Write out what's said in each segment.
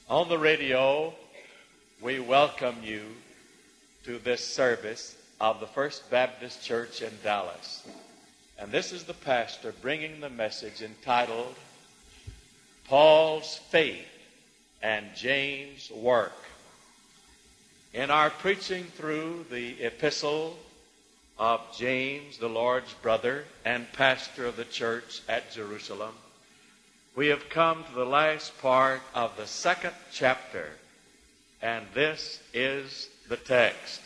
On the radio, we welcome you to this service of the First Baptist Church in Dallas. And this is the pastor bringing the message entitled, Paul's Faith and James' Work. In our preaching through the epistle of James, the Lord's brother and pastor of the church at Jerusalem, we have come to the last part of the second chapter, and this is the text.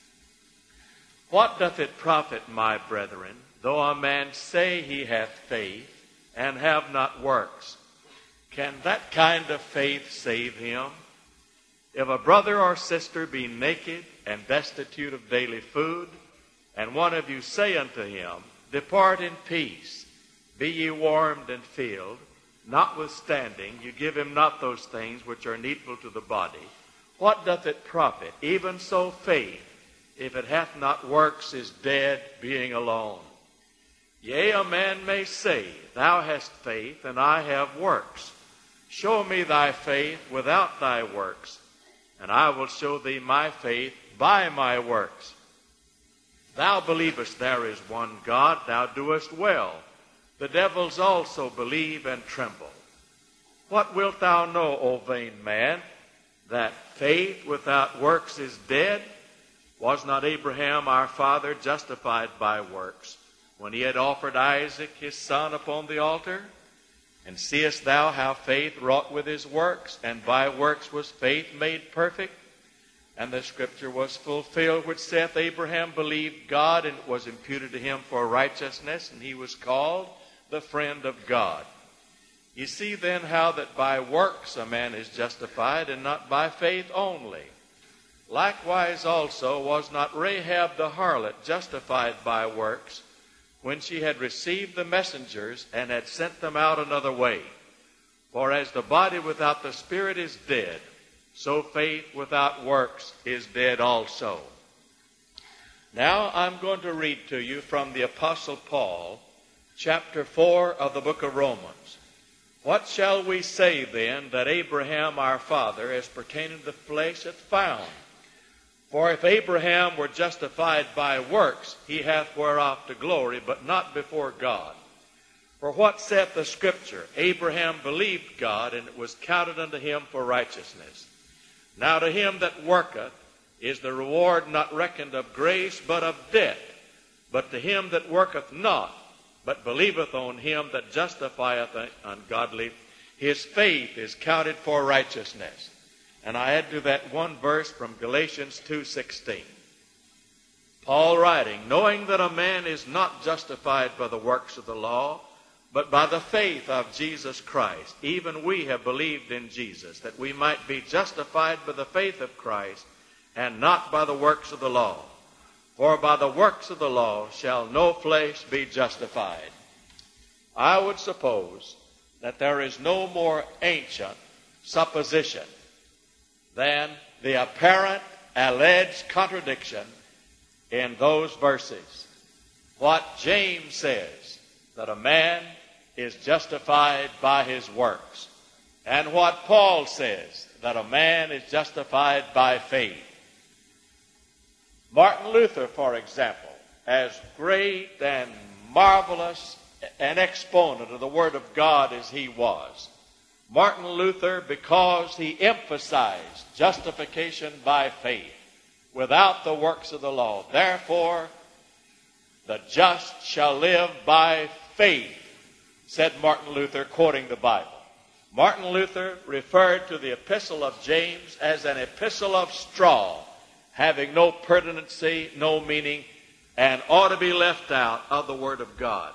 What doth it profit, my brethren, though a man say he hath faith and have not works? Can that kind of faith save him? If a brother or sister be naked and destitute of daily food, and one of you say unto him, Depart in peace, be ye warmed and filled, notwithstanding you give him not those things which are needful to the body, what doth it profit? Even so faith, if it hath not works, is dead, being alone. Yea, a man may say, Thou hast faith, and I have works. Show me thy faith without thy works, and I will show thee my faith by my works. Thou believest there is one God, thou doest well. The devils also believe and tremble. What wilt thou know, O vain man, that faith without works is dead? Was not Abraham our father justified by works, when he had offered Isaac his son upon the altar? And seest thou how faith wrought with his works, and by works was faith made perfect? And the scripture was fulfilled, which saith, Abraham believed God, and it was imputed to him for righteousness, and he was called the friend of God. You see then how that by works a man is justified, and not by faith only. Likewise also was not Rahab the harlot justified by works, when she had received the messengers and had sent them out another way? For as the body without the spirit is dead, so faith without works is dead also. Now I'm going to read to you from the Apostle Paul, chapter 4 of the book of Romans. What shall we say then that Abraham our father, as pertaining to the flesh, hath found? For if Abraham were justified by works, he hath whereof to glory, but not before God. For what saith the Scripture? Abraham believed God, and it was counted unto him for righteousness. Now to him that worketh is the reward not reckoned of grace, but of debt. But to him that worketh not, but believeth on him that justifieth the ungodly, his faith is counted for righteousness. And I add to that one verse from Galatians 2:16. Paul writing, knowing that a man is not justified by the works of the law, but by the faith of Jesus Christ. Even we have believed in Jesus, that we might be justified by the faith of Christ, and not by the works of the law. For by the works of the law shall no flesh be justified. I would suppose that there is no more ancient supposition than the apparent alleged contradiction in those verses. What James says, that a man is justified by his works, and what Paul says, that a man is justified by faith. Martin Luther, for example, as great and marvelous an exponent of the Word of God as he was, Martin Luther, because he emphasized justification by faith without the works of the law, therefore the just shall live by faith, said Martin Luther, quoting the Bible. Martin Luther referred to the epistle of James as an epistle of straw, having no pertinency, no meaning, and ought to be left out of the Word of God.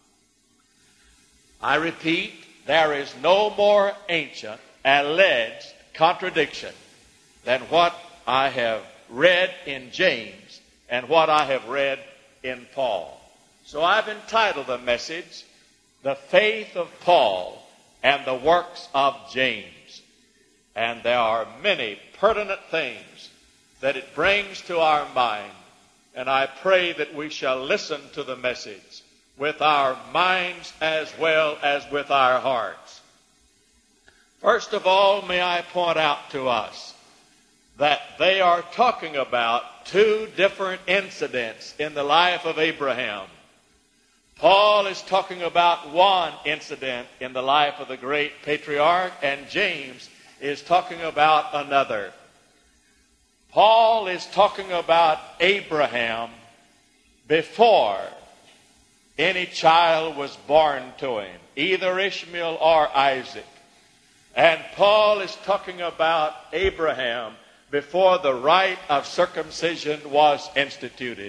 I repeat, there is no more ancient alleged contradiction than what I have read in James and what I have read in Paul. So I've entitled the message, The Faith of Paul and the Works of James. And there are many pertinent things that it brings to our mind, and I pray that we shall listen to the message with our minds as well as with our hearts. First of all, may I point out to us that they are talking about two different incidents in the life of Abraham. Paul is talking about one incident in the life of the great patriarch, and James is talking about another. Paul is talking about Abraham before any child was born to him, either Ishmael or Isaac. And Paul is talking about Abraham before the rite of circumcision was instituted.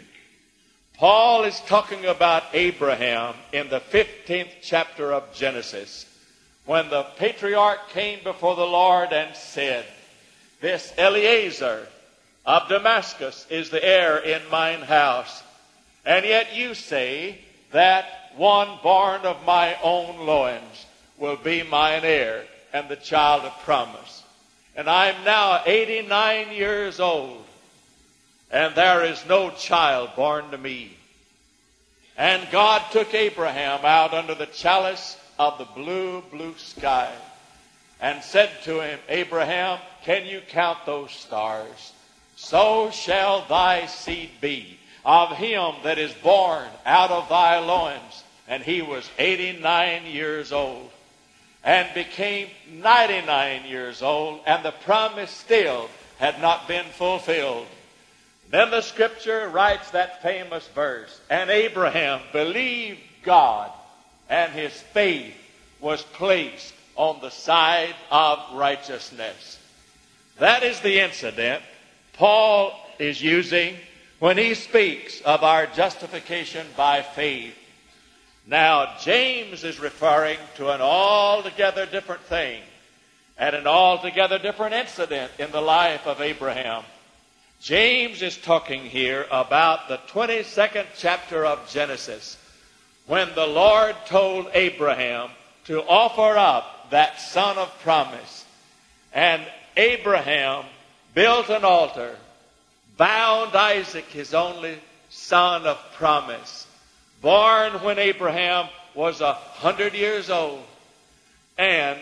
Paul is talking about Abraham in the 15th chapter of Genesis, when the patriarch came before the Lord and said, "This Eliezer of Damascus is the heir in mine house, and yet you say that one born of my own loins will be mine heir and the child of promise. And I am now 89 years old, and there is no child born to me." And God took Abraham out under the chalice of the blue, blue sky and said to him, "Abraham, can you count those stars? So shall thy seed be of him that is born out of thy loins." And he was 89 years old and became 99 years old, and the promise still had not been fulfilled. Then the scripture writes that famous verse, "And Abraham believed God, and his faith was placed on the side of righteousness." That is the incident Paul is using when he speaks of our justification by faith. Now, James is referring to an altogether different thing and an altogether different incident in the life of Abraham. James is talking here about the 22nd chapter of Genesis, when the Lord told Abraham to offer up that son of promise. And Abraham built an altar, bound Isaac, his only son of promise, born when Abraham was 100 years old. And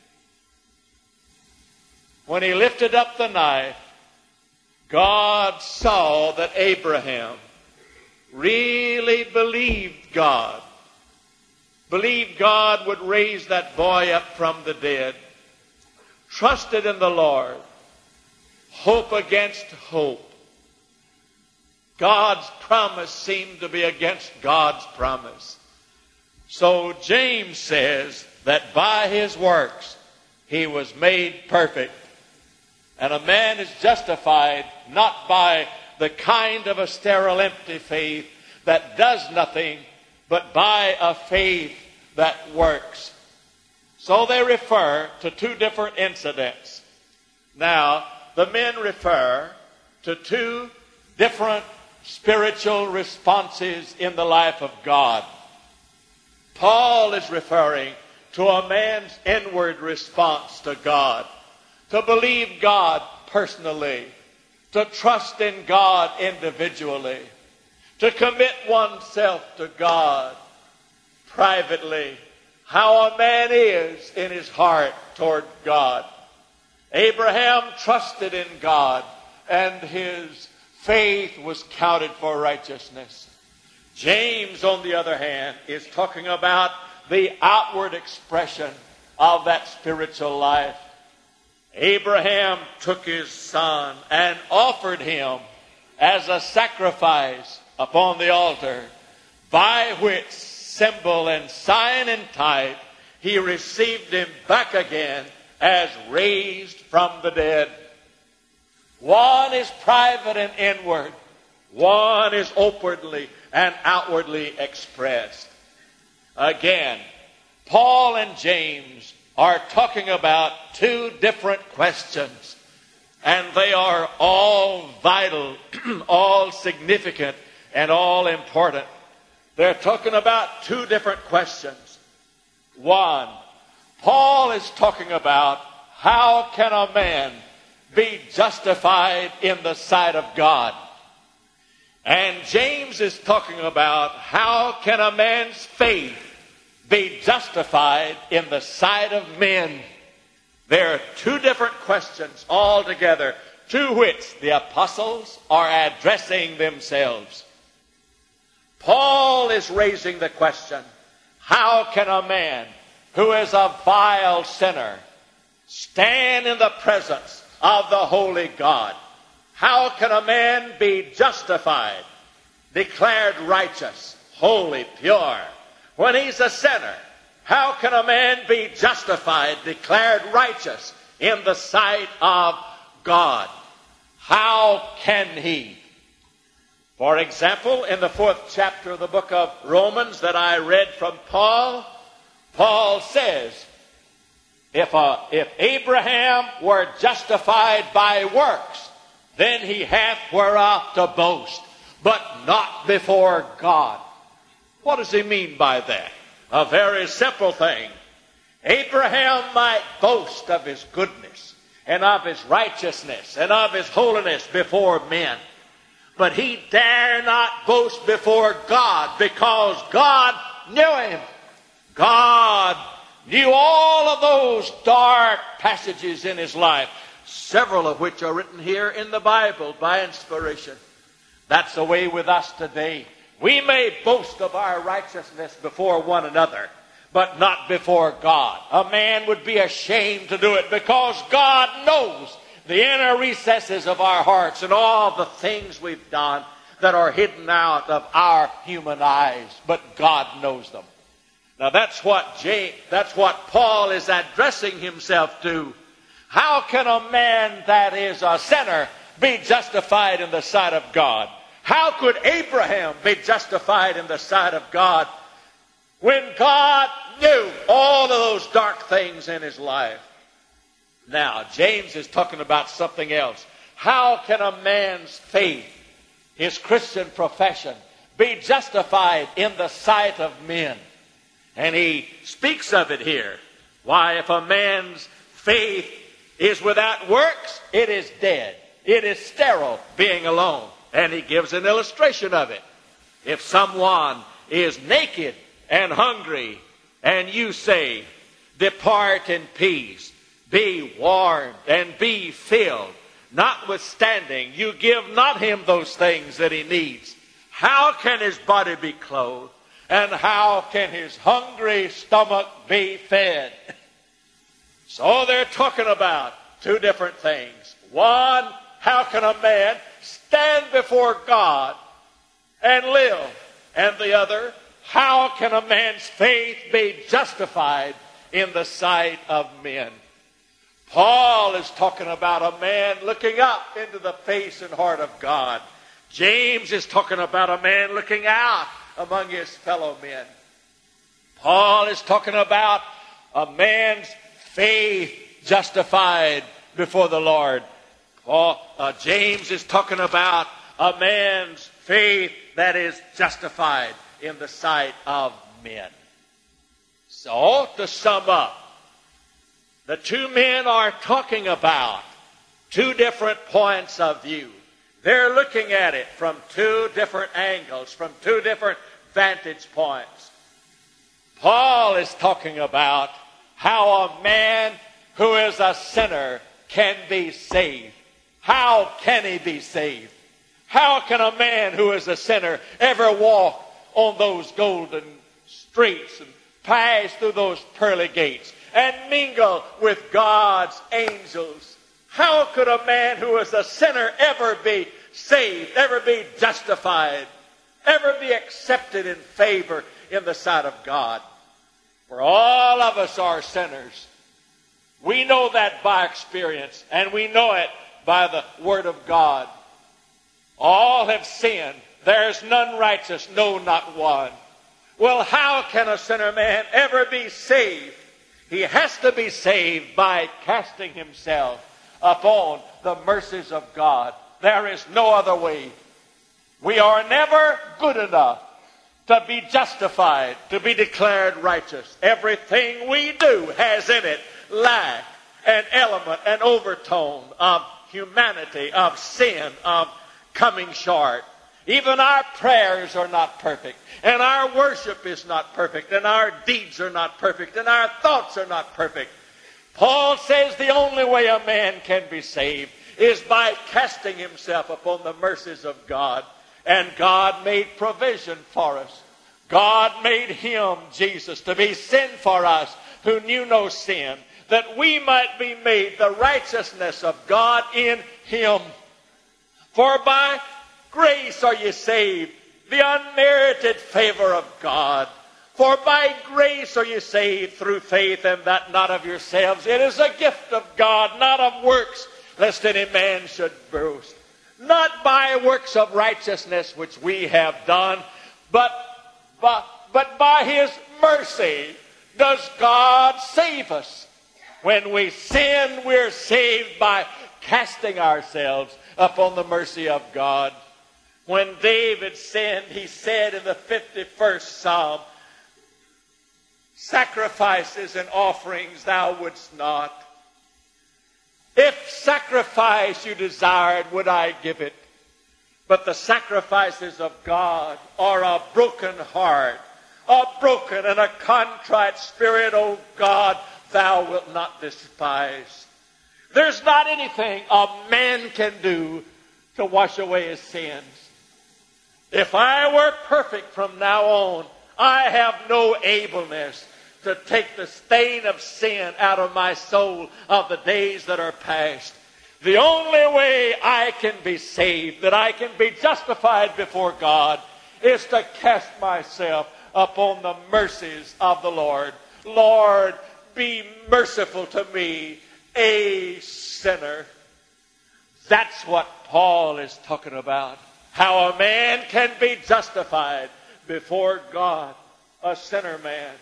when he lifted up the knife, God saw that Abraham really believed God would raise that boy up from the dead, trusted in the Lord, hope against hope. God's promise seemed to be against God's promise. So James says that by his works he was made perfect. And a man is justified not by the kind of a sterile, empty faith that does nothing, but by a faith that works. So they refer to two different incidents. Now, the men refer to two different spiritual responses in the life of God. Paul is referring to a man's inward response to God, to believe God personally, to trust in God individually, to commit oneself to God privately, how a man is in his heart toward God. Abraham trusted in God, and his faith was counted for righteousness. James, on the other hand, is talking about the outward expression of that spiritual life. Abraham took his son and offered him as a sacrifice upon the altar, by which symbol and sign and type he received him back again as raised from the dead. One is private and inward. One is openly and outwardly expressed. Again, Paul and James are talking about two different questions, and they are all vital, all significant, and all important. They're talking about two different questions. One, Paul is talking about how can a man be justified in the sight of God. And James is talking about how can a man's faith be justified in the sight of men. There are two different questions altogether to which the apostles are addressing themselves. Paul is raising the question, how can a man who is a vile sinner stand in the presence of the holy God? How can a man be justified, declared righteous, holy, pure, when he's a sinner? How can a man be justified, declared righteous in the sight of God? How can he? For example, in the 4th chapter of the book of Romans that I read from Paul, Paul says, if Abraham were justified by works, then he hath whereof to boast, but not before God. What does he mean by that? A very simple thing. Abraham might boast of his goodness and of his righteousness and of his holiness before men. But he dare not boast before God, because God knew him. God knew all of those dark passages in his life, several of which are written here in the Bible by inspiration. That's the way with us today. We may boast of our righteousness before one another, but not before God. A man would be ashamed to do it, because God knows the inner recesses of our hearts and all the things we've done that are hidden out of our human eyes, but God knows them. Now that's what Paul is addressing himself to. How can a man that is a sinner be justified in the sight of God? How could Abraham be justified in the sight of God when God knew all of those dark things in his life? Now, James is talking about something else. How can a man's faith, his Christian profession, be justified in the sight of men? And he speaks of it here. Why, if a man's faith is without works, it is dead. It is sterile, being alone. And he gives an illustration of it. If someone is naked and hungry, and you say, depart in peace, be warmed and be filled, notwithstanding you give not him those things that he needs, how can his body be clothed? And how can his hungry stomach be fed? So they're talking about two different things. One, how can a man stand before God and live? And the other, how can a man's faith be justified in the sight of men? Paul is talking about a man looking up into the face and heart of God. James is talking about a man looking out among his fellow men. Paul is talking about a man's faith justified before the Lord. James is talking about a man's faith that is justified in the sight of men. So, to sum up, the two men are talking about two different points of view. They're looking at it from two different angles, from two different vantage points. Paul is talking about how a man who is a sinner can be saved. How can he be saved? How can a man who is a sinner ever walk on those golden streets and pass through those pearly gates and mingle with God's angels? How could a man who is a sinner ever be saved, ever be justified, ever be accepted in favor in the sight of God? For all of us are sinners. We know that by experience, and we know it by the Word of God. All have sinned. There is none righteous, no, not one. Well, how can a sinner man ever be saved? He has to be saved by casting himself upon the mercies of God. There is no other way. We are never good enough to be justified, to be declared righteous. Everything we do has in it lack, an element, an overtone of humanity, of sin, of coming short. Even our prayers are not perfect, and our worship is not perfect, and our deeds are not perfect, and our thoughts are not perfect. Paul says the only way a man can be saved is by casting himself upon the mercies of God. And God made provision for us. God made him, Jesus, to be sin for us who knew no sin, that we might be made the righteousness of God in him. For by grace are you saved, the unmerited favor of God. For by grace are you saved through faith, and that not of yourselves. It is a gift of God, not of works, lest any man should boast. Not by works of righteousness which we have done, but by his mercy does God save us. When we sin, we're saved by casting ourselves upon the mercy of God. When David sinned, he said in the 51st Psalm, sacrifices and offerings thou wouldst not. If sacrifice you desired, would I give it? But the sacrifices of God are a broken heart, a broken and a contrite spirit, O God, thou wilt not despise. There's not anything a man can do to wash away his sins. If I were perfect from now on, I have no ableness to take the stain of sin out of my soul of the days that are past. The only way I can be saved, that I can be justified before God, is to cast myself upon the mercies of the Lord. Lord, be merciful to me, a sinner. That's what Paul is talking about. How a man can be justified before God, a sinner man.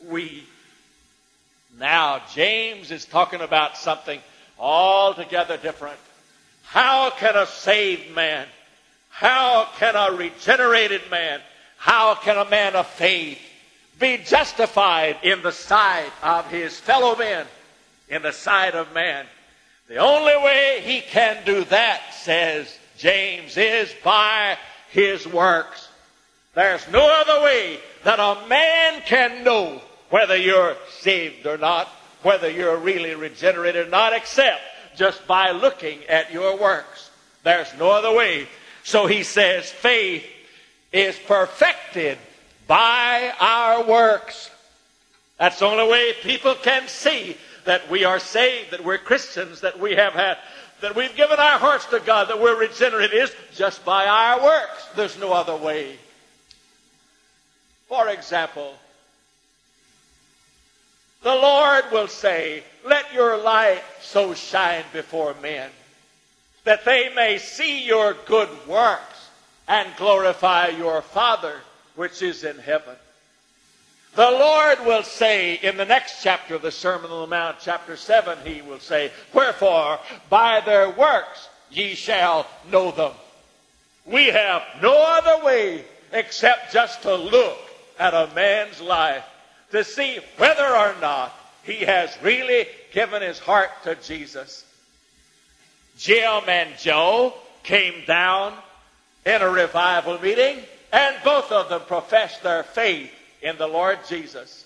Now, James is talking about something altogether different. How can a saved man, how can a regenerated man, how can a man of faith be justified in the sight of his fellow men, in the sight of man? The only way he can do that, says James, is by his works. There's no other way that a man can know whether you're saved or not, whether you're really regenerated or not, except just by looking at your works. There's no other way. So he says faith is perfected by our works. That's the only way people can see that we are saved, that we're Christians, that we have had, that we've given our hearts to God, that we're regenerated, is just by our works. There's no other way. For example, the Lord will say, let your light so shine before men, that they may see your good works and glorify your Father which is in heaven. The Lord will say in the next chapter of the Sermon on the Mount, chapter 7, he will say, wherefore by their works ye shall know them. We have no other way except just to look at a man's life to see whether or not he has really given his heart to Jesus. Jim and Joe came down in a revival meeting, and both of them professed their faith in the Lord Jesus.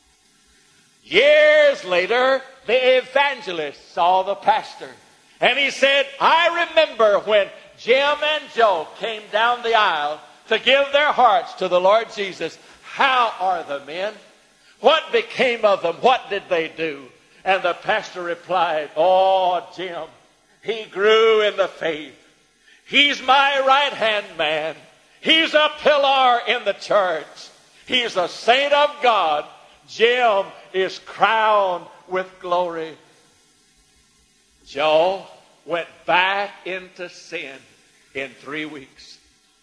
Years later, the evangelist saw the pastor, and he said, I remember when Jim and Joe came down the aisle to give their hearts to the Lord Jesus. How are the men? What became of them? What did they do? And the pastor replied, oh, Jim, he grew in the faith. He's my right-hand man. He's a pillar in the church. He's a saint of God. Jim is crowned with glory. Joe went back into sin in 3 weeks.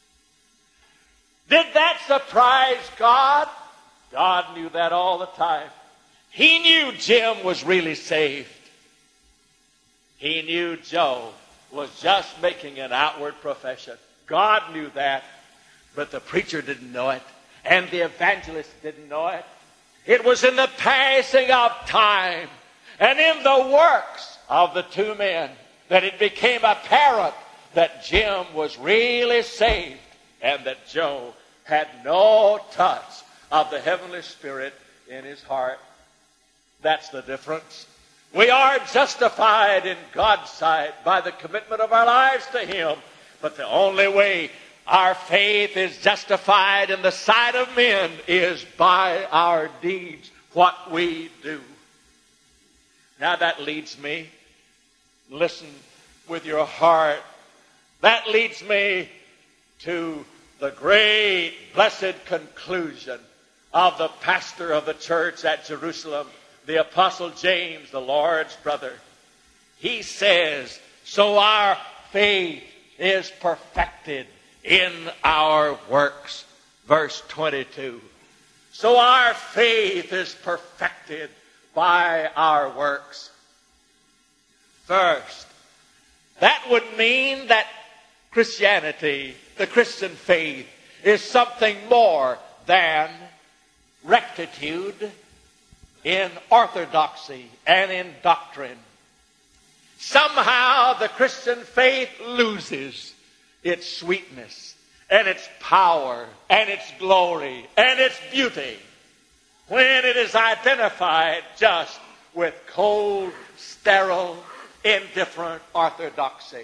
Did that surprise God? God knew that all the time. He knew Jim was really saved. He knew Joe was just making an outward profession. God knew that, but the preacher didn't know it, and the evangelist didn't know it. It was in the passing of time and in the works of the two men that it became apparent that Jim was really saved and that Joe had no touch of the Heavenly Spirit in his heart. That's the difference. We are justified in God's sight by the commitment of our lives to Him. But the only way our faith is justified in the sight of men is by our deeds, what we do. Now that leads me, listen with your heart, that leads me to the great blessed conclusion of the pastor of the church at Jerusalem, the Apostle James, the Lord's brother. He says, so our faith is perfected in our works. Verse 22. So our faith is perfected by our works. First, that would mean that Christianity, the Christian faith, is something more than rectitude in orthodoxy and in doctrine. Somehow the Christian faith loses its sweetness and its power and its glory and its beauty when it is identified just with cold, sterile, indifferent orthodoxy.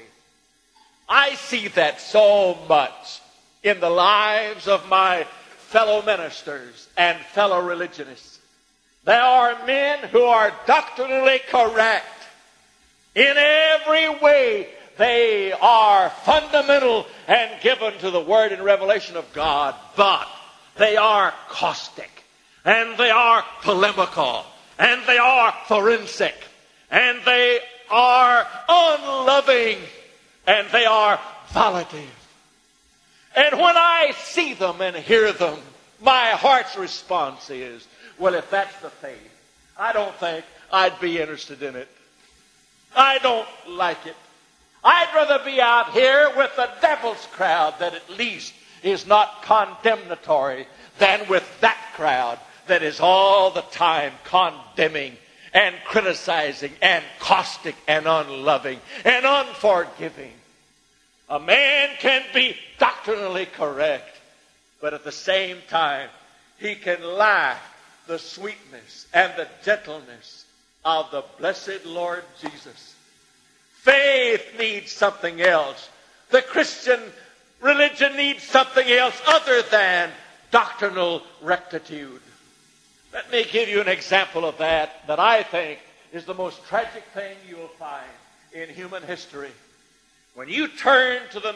I see that so much in the lives of my fellow ministers and fellow religionists. There are men who are doctrinally correct. In every way, they are fundamental and given to the Word and revelation of God, but they are caustic, and they are polemical, and they are forensic, and they are unloving, and they are volatile. And when I see them and hear them, my heart's response is, well, if that's the faith, I don't think I'd be interested in it. I don't like it. I'd rather be out here with the devil's crowd that at least is not condemnatory than with that crowd that is all the time condemning and criticizing and caustic and unloving and unforgiving. A man can be doctrinally correct, but at the same time, he can lack the sweetness and the gentleness of the blessed Lord Jesus. Faith needs something else. The Christian religion needs something else other than doctrinal rectitude. Let me give you an example of that I think is the most tragic thing you will find in human history. When you turn to the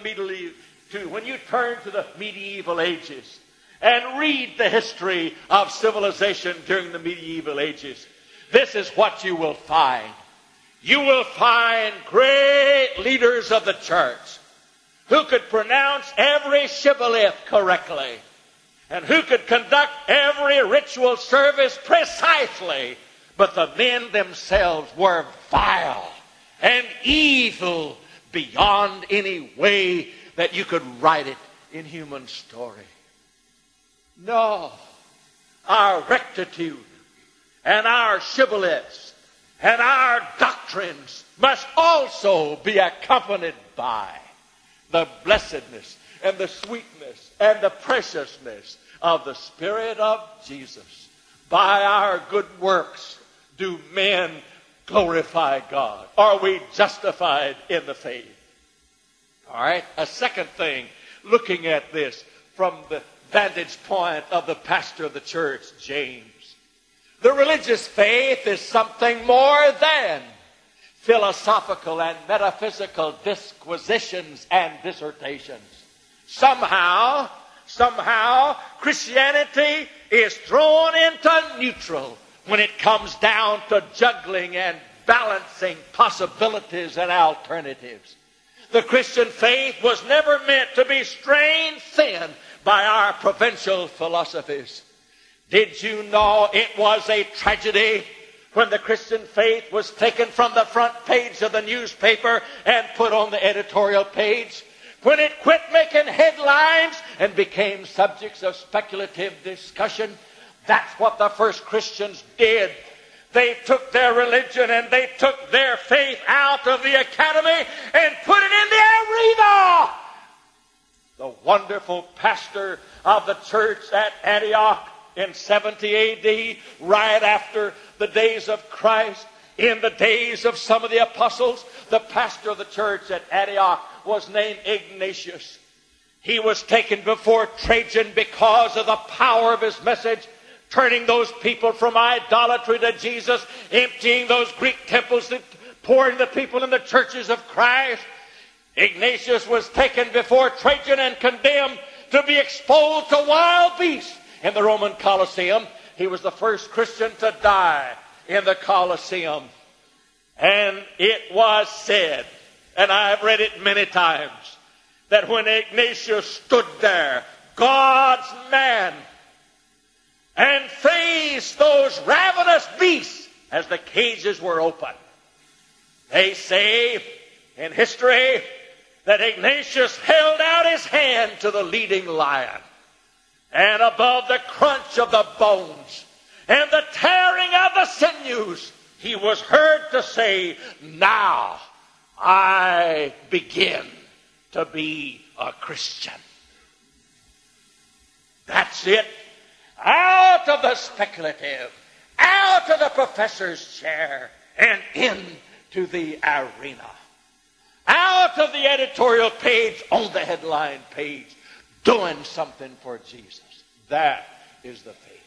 medieval ages and read the history of civilization during the medieval ages, this is what you will find. You will find great leaders of the church who could pronounce every shibboleth correctly and who could conduct every ritual service precisely, but the men themselves were vile and evil beyond any way that you could write it in human story. No, our rectitude and our shibboleths and our doctrines must also be accompanied by the blessedness and the sweetness and the preciousness of the Spirit of Jesus. By our good works do men glorify God. Are we justified in the faith? All right, a second thing, looking at this from the vantage point of the pastor of the church, James. The religious faith is something more than philosophical and metaphysical disquisitions and dissertations. Somehow, Christianity is thrown into neutral when it comes down to juggling and balancing possibilities and alternatives. The Christian faith was never meant to be strained thin by our provincial philosophies. Did you know it was a tragedy when the Christian faith was taken from the front page of the newspaper and put on the editorial page? When it quit making headlines and became subjects of speculative discussion? That's what the first Christians did. They took their religion and they took their faith out of the academy and put it in the arena. The wonderful pastor of the church at Antioch in 70 A.D., right after the days of Christ, In the days of some of the apostles, the pastor of the church at Antioch was named Ignatius. He was taken before Trajan because of the power of his message, turning those people from idolatry to Jesus, emptying those Greek temples, pouring the people in the churches of Christ. Ignatius was taken before Trajan and condemned to be exposed to wild beasts in the Roman Colosseum. He was the first Christian to die in the Colosseum. And it was said, and I've read it many times, that when Ignatius stood there, God's man, and faced those ravenous beasts as the cages were open, they say in history that Ignatius held out his hand to the leading lion, and above the crunch of the bones and the tearing of the sinews, he was heard to say, "Now I begin to be a Christian." That's it. Out of the speculative, out of the professor's chair, and into the arena. Out of the editorial page, on the headline page, doing something for Jesus. That is the faith.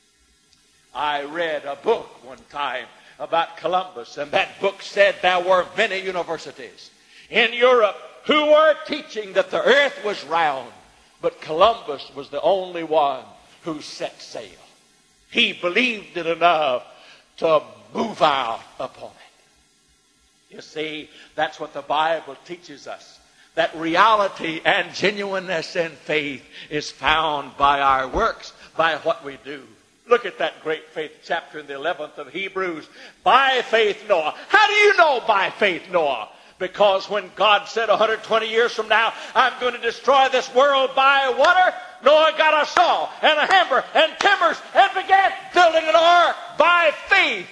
I read a book one time about Columbus, and that book said there were many universities in Europe who were teaching that the earth was round, but Columbus was the only one who set sail. He believed it enough to move out upon it. You see, that's what the Bible teaches us. That reality and genuineness in faith is found by our works, by what we do. Look at that great faith chapter in the 11th of Hebrews. By faith Noah. How do you know by faith Noah? Because when God said 120 years from now, I'm going to destroy this world by water, Noah got a saw and a hammer and timbers and began building an ark by faith.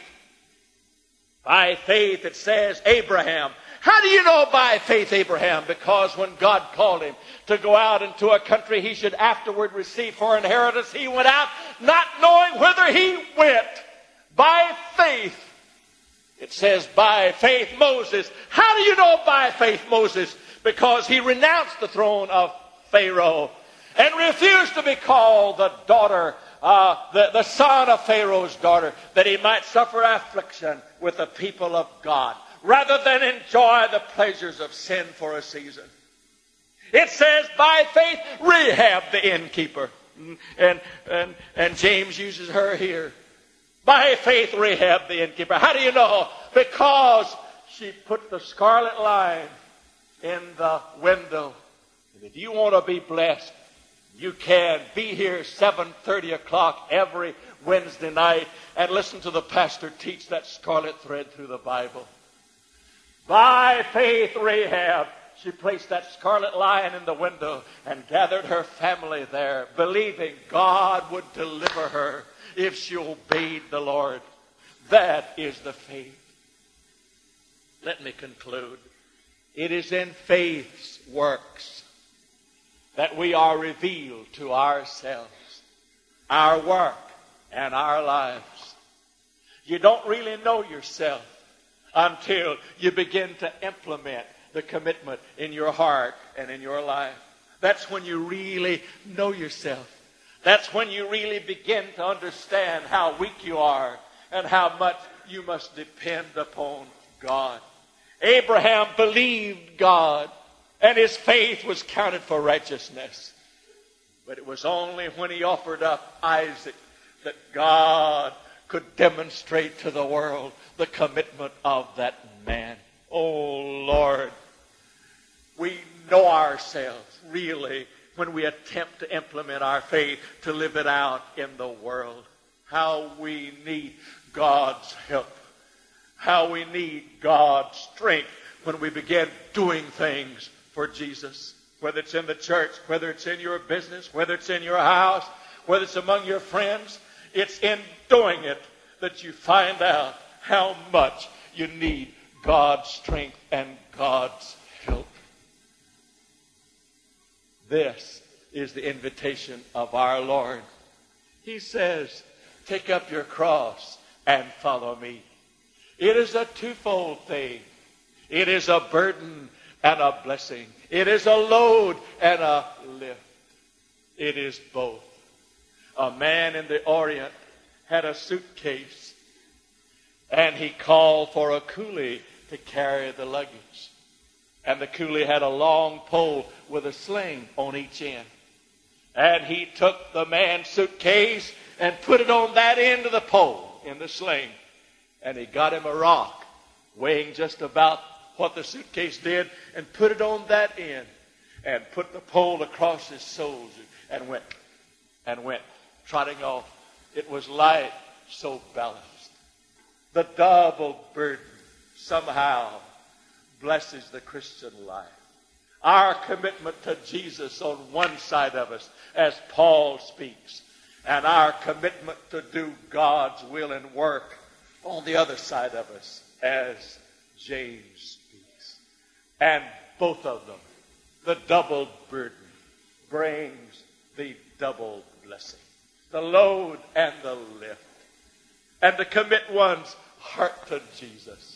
By faith, it says Abraham. How do you know by faith Abraham? Because when God called him to go out into a country he should afterward receive for inheritance, he went out not knowing whither he went. By faith. It says by faith Moses. How do you know by faith Moses? Because he renounced the throne of Pharaoh and refused to be called the daughter, the son of Pharaoh's daughter, that he might suffer affliction with the people of God, rather than enjoy the pleasures of sin for a season. It says by faith Rahab the innkeeper. And James uses her here. By faith Rahab the innkeeper. How do you know? Because she put the scarlet line in the window. And if you want to be blessed, you can be here 7:30 o'clock every Wednesday night and listen to the pastor teach that scarlet thread through the Bible. By faith Rahab, she placed that scarlet lion in the window and gathered her family there, believing God would deliver her if she obeyed the Lord. That is the faith. Let me conclude. It is in faith's works that we are revealed to ourselves, our work, and our lives. You don't really know yourself until you begin to implement the commitment in your heart and in your life. That's when you really know yourself. That's when you really begin to understand how weak you are and how much you must depend upon God. Abraham believed God, and his faith was counted for righteousness. But it was only when he offered up Isaac that God could demonstrate to the world the commitment of that man. Oh, Lord, we know ourselves really when we attempt to implement our faith to live it out in the world. How we need God's help. How we need God's strength when we begin doing things for Jesus. Whether it's in the church, whether it's in your business, whether it's in your house, whether it's among your friends, it's in doing it that you find out how much you need God's strength and God's help. This is the invitation of our Lord. He says, take up your cross and follow me. It is a twofold thing. It is a burden and a blessing. It is a load and a lift. It is both. A man in the Orient had a suitcase, and he called for a coolie to carry the luggage. And the coolie had a long pole with a sling on each end. And he took the man's suitcase and put it on that end of the pole in the sling. And he got him a rock weighing just about what the suitcase did and put it on that end and put the pole across his shoulders and went trotting off. It was light, so balanced. The double burden somehow blesses the Christian life. Our commitment to Jesus on one side of us, as Paul speaks, and our commitment to do God's will and work on the other side of us, as James speaks. And both of them, the double burden brings the double blessing, the load and the lift. And to commit one's heart to Jesus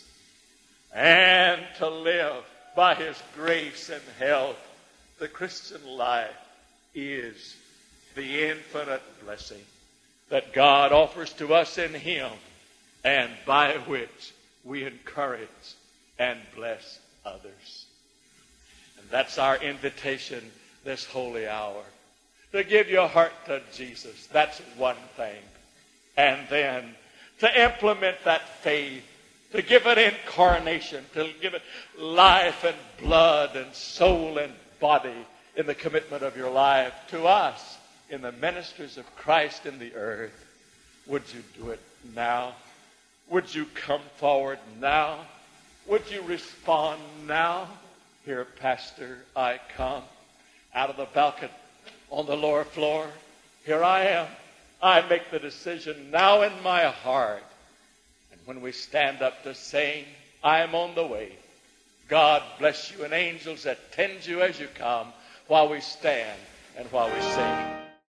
and to live by His grace and help, the Christian life is the infinite blessing that God offers to us in Him, and by which we encourage and bless others. And that's our invitation this holy hour. To give your heart to Jesus, that's one thing. And then to implement that faith, to give it incarnation, to give it life and blood and soul and body in the commitment of your life to us in the ministries of Christ in the earth. Would you do it now? Would you come forward now? Would you respond now? Here, Pastor, I come out of the balcony on the lower floor. Here I am. I make the decision now in my heart. And when we stand up to sing, I am on the way. God bless you, and angels attend you as you come while we stand and while we sing.